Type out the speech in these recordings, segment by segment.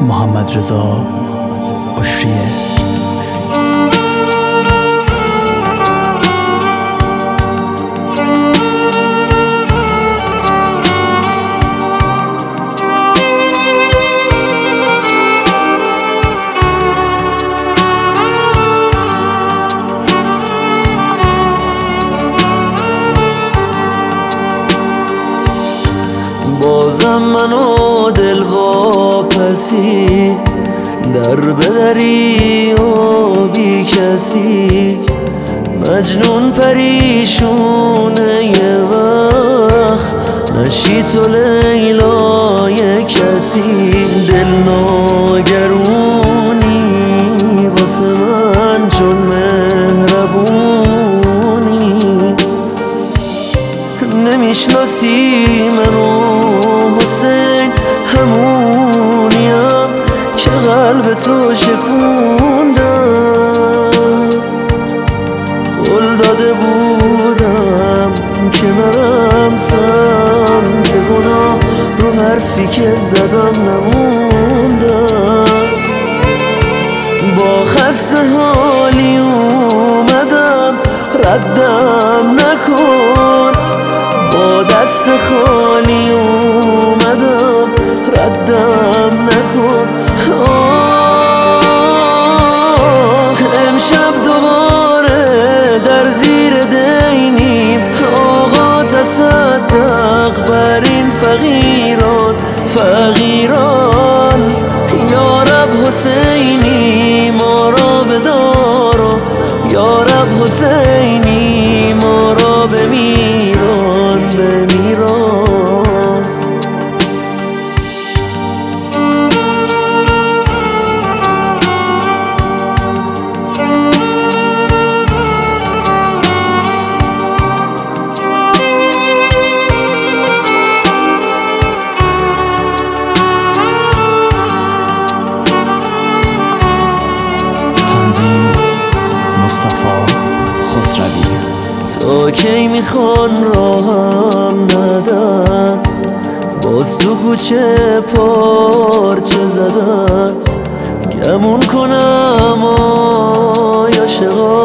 محمد رضا عشریه. بازم من و دل واپسی در بدری و بی کسی، مجنون پریشونه یه وقت نشی تو لیلای کسی. دل ناگرونی واسه من چون مهربونی، نمیشناسی منو حسین، همونیم که قلب تو شکوندم. قول داده بودم که نرم سمت گناه، رو حرفی که زدم نموندم. با خسته حالی اومدم ردم نکن، با دست خالی اومدم ردم نکن. امشب دوباره در زیر دینیم، آقا تصدق بر این فقیران فقیران. یارب حسینی ما را بدار، یارب حسینی ما را بمیران بمیران. مصطفی خسروی. تا کی میخوان راهم ندن، باز تو کوچه پارچه زدن. گمون کنم یا شقا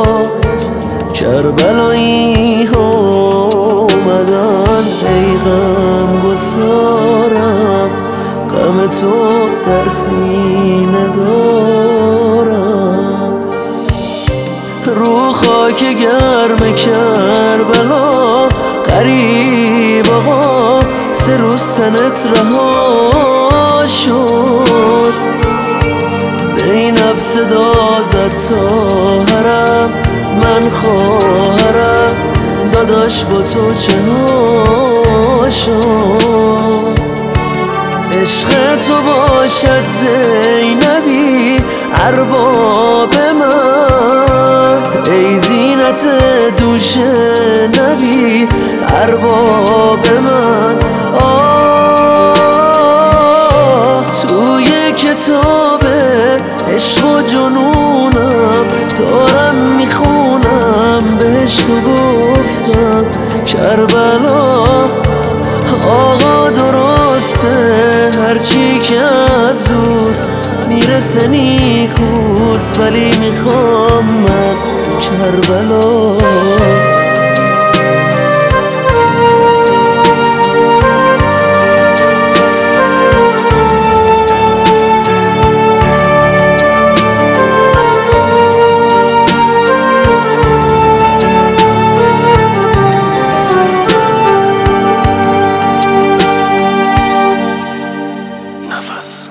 کربلایی ها اومدن. ای غم گسارم غم تو در سینه دارم. رو خاک گرم کربلا غریب آقا، 3 روز تنت رها شد. زینب صدا زد تا حرم، من خواهرم داداش با تو چه ها شد. عشق تو باشد زینبی ارباب من، ای زینت دوش نبی ارباب من. توی کتاب عشق و جنونم دارم میخونم، بهش تو گفتم کربلا آقا درسته. هرچی که از دوست میرسه نیکوست، ولی میخوام من کربلا. نفس